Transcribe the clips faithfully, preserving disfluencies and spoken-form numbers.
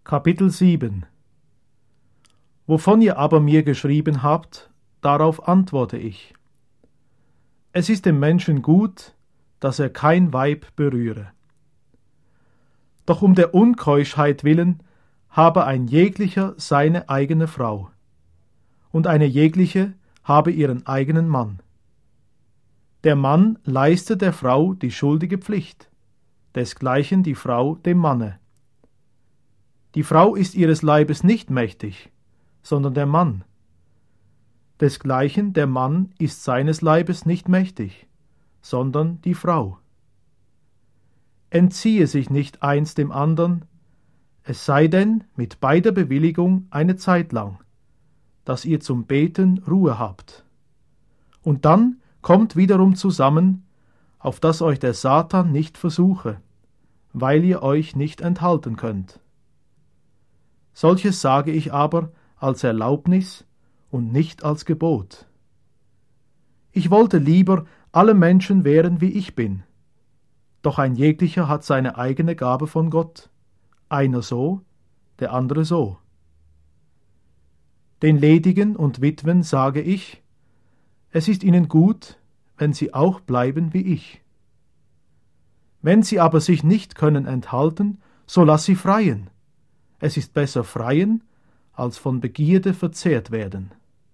Kapitel sieben. Wovon ihr aber mir geschrieben habt, darauf antworte ich. Es ist dem Menschen gut, dass er kein Weib berühre. Doch um der Unkeuschheit willen habe ein jeglicher seine eigene Frau, und eine jegliche habe ihren eigenen Mann. Der Mann leiste der Frau die schuldige Pflicht, desgleichen die Frau dem Manne. Die Frau ist ihres Leibes nicht mächtig, sondern der Mann. Desgleichen der Mann ist seines Leibes nicht mächtig, sondern die Frau. Entziehe sich nicht eins dem andern, es sei denn mit beider Bewilligung eine Zeit lang, dass ihr zum Beten Ruhe habt. Und dann kommt wiederum zusammen, auf dass euch der Satan nicht versuche, weil ihr euch nicht enthalten könnt. Solches sage ich aber als Erlaubnis und nicht als Gebot. Ich wollte lieber alle Menschen wären, wie ich bin. Doch ein jeglicher hat seine eigene Gabe von Gott, einer so, der andere so. Den Ledigen und Witwen sage ich, es ist ihnen gut, wenn sie auch bleiben wie ich. Wenn sie aber sich nicht können enthalten, so lass sie freien. Es ist besser freien, als von Begierde verzehrt werden.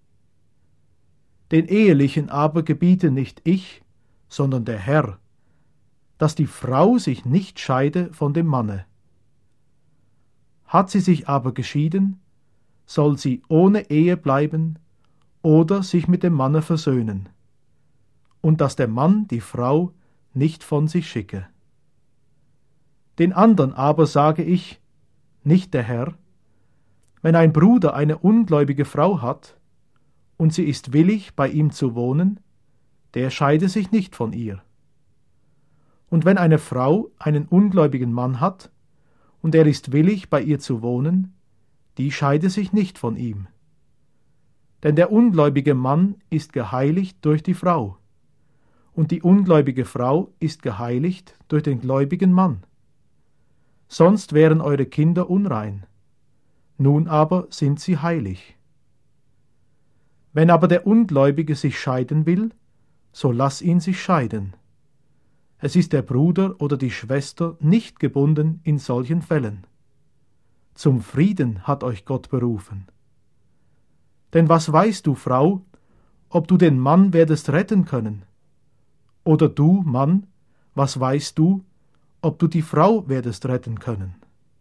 Den Ehelichen aber gebiete nicht ich, sondern der Herr, dass die Frau sich nicht scheide von dem Manne. Hat sie sich aber geschieden, soll sie ohne Ehe bleiben oder sich mit dem Manne versöhnen, und dass der Mann die Frau nicht von sich schicke. Den andern aber sage ich, nicht der Herr, wenn ein Bruder eine ungläubige Frau hat, und sie ist willig, bei ihm zu wohnen, der scheide sich nicht von ihr. Und wenn eine Frau einen ungläubigen Mann hat, und er ist willig, bei ihr zu wohnen, die scheide sich nicht von ihm. Denn der ungläubige Mann ist geheiligt durch die Frau, und die ungläubige Frau ist geheiligt durch den gläubigen Mann. Sonst wären eure Kinder unrein, nun aber sind sie heilig. Wenn aber der Ungläubige sich scheiden will, so lass ihn sich scheiden. Es ist der Bruder oder die Schwester nicht gebunden in solchen Fällen. Zum Frieden hat euch Gott berufen. Denn was weißt du, Frau, ob du den Mann werdest retten können? Oder du, Mann, was weißt du, ob du die Frau werdest retten können?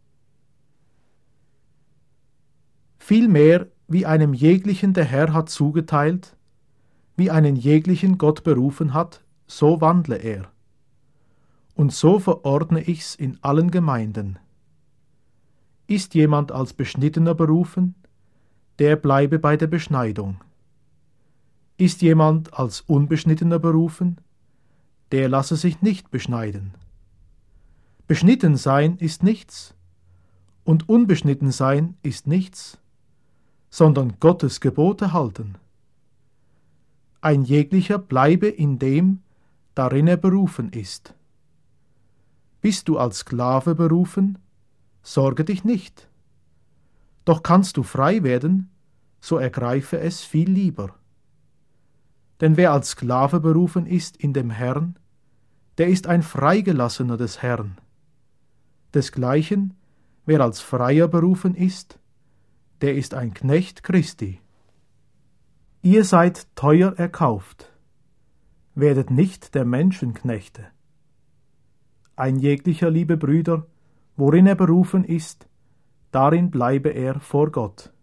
Vielmehr, wie einem jeglichen der Herr hat zugeteilt, wie einen jeglichen Gott berufen hat, so wandle er. Und so verordne ich's in allen Gemeinden. Ist jemand als Beschnittener berufen, der bleibe bei der Beschneidung. Ist jemand als Unbeschnittener berufen, der lasse sich nicht beschneiden. Beschnitten sein ist nichts, und unbeschnitten sein ist nichts, sondern Gottes Gebote halten. Ein jeglicher bleibe in dem, darin er berufen ist. Bist du als Sklave berufen, sorge dich nicht. Doch kannst du frei werden, so ergreife es viel lieber. Denn wer als Sklave berufen ist in dem Herrn, der ist ein Freigelassener des Herrn. Desgleichen, wer als Freier berufen ist, der ist ein Knecht Christi. Ihr seid teuer erkauft, werdet nicht der Menschen Knechte. Ein jeglicher, liebe Brüder, worin er berufen ist, darin bleibe er vor Gott.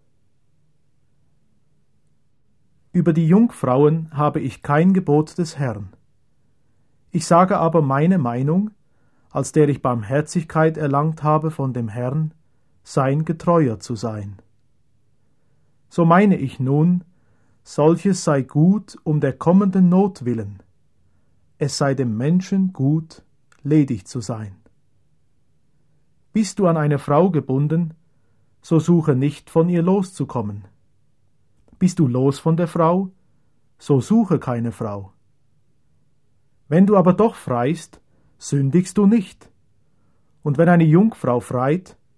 Über die Jungfrauen habe ich kein Gebot des Herrn. Ich sage aber meine Meinung, als der ich Barmherzigkeit erlangt habe von dem Herrn, sein getreuer zu sein. So meine ich nun, solches sei gut um der kommenden Not willen. Es sei dem Menschen gut, ledig zu sein. Bist du an eine Frau gebunden, so suche nicht von ihr loszukommen. Bist du los von der Frau, so suche keine Frau. Wenn du aber doch freist, sündigst du nicht. Und wenn eine Jungfrau freit,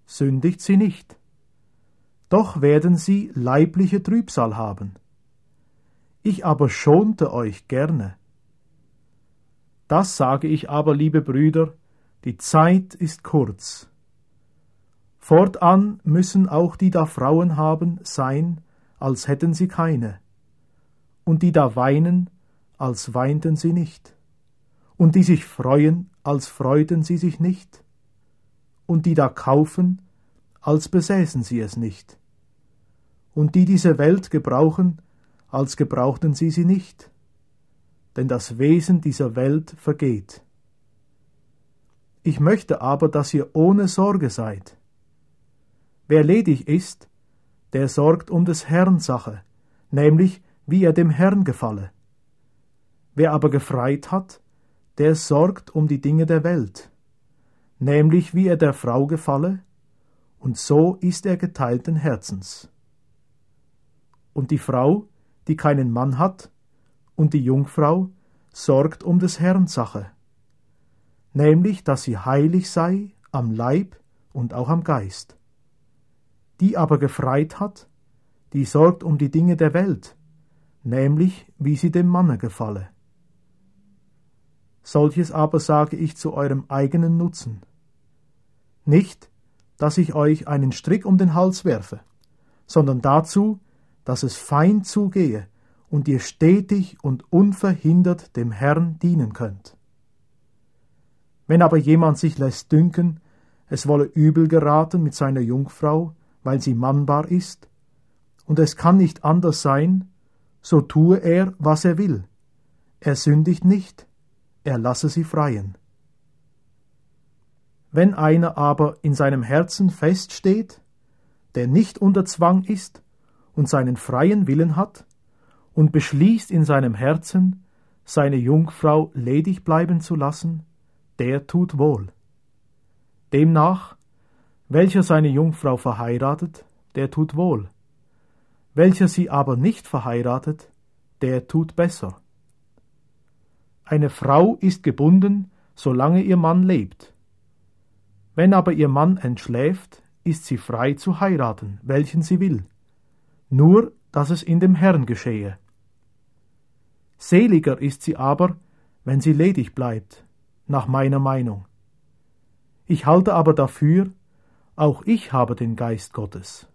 sündigt sie nicht. Doch werden sie leibliche Trübsal haben. Ich aber schonte euch gerne. Das sage ich aber, liebe Brüder, die Zeit ist kurz. Fortan müssen auch die da Frauen haben sein, als hätten sie keine, und die da weinen, als weinten sie nicht, und die sich freuen, als freuten sie sich nicht, und die da kaufen, als besäßen sie es nicht, und die diese Welt gebrauchen, als gebrauchten sie sie nicht, denn das Wesen dieser Welt vergeht. Ich möchte aber, dass ihr ohne Sorge seid. Wer ledig ist, der sorgt um des Herrn Sache, nämlich wie er dem Herrn gefalle. Wer aber gefreit hat, der sorgt um die Dinge der Welt, nämlich wie er der Frau gefalle, und so ist er geteilten Herzens. Und die Frau, die keinen Mann hat, und die Jungfrau sorgt um des Herrn Sache, nämlich dass sie heilig sei am Leib und auch am Geist. Die aber gefreit hat, die sorgt um die Dinge der Welt, nämlich wie sie dem Manne gefalle. Solches aber sage ich zu eurem eigenen Nutzen. Nicht, dass ich euch einen Strick um den Hals werfe, sondern dazu, dass es fein zugehe und ihr stetig und unverhindert dem Herrn dienen könnt. Wenn aber jemand sich lässt dünken, es wolle übel geraten mit seiner Jungfrau, weil sie mannbar ist, und es kann nicht anders sein, so tue er, was er will. Er sündigt nicht, er lasse sie freien. Wenn einer aber in seinem Herzen feststeht, der nicht unter Zwang ist und seinen freien Willen hat, und beschließt in seinem Herzen, seine Jungfrau ledig bleiben zu lassen, der tut wohl. Demnach, welcher seine Jungfrau verheiratet, der tut wohl. Welcher sie aber nicht verheiratet, der tut besser. Eine Frau ist gebunden, solange ihr Mann lebt. Wenn aber ihr Mann entschläft, ist sie frei zu heiraten, welchen sie will, nur dass es in dem Herrn geschehe. Seliger ist sie aber, wenn sie ledig bleibt, nach meiner Meinung. Ich halte aber dafür, auch ich habe den Geist Gottes.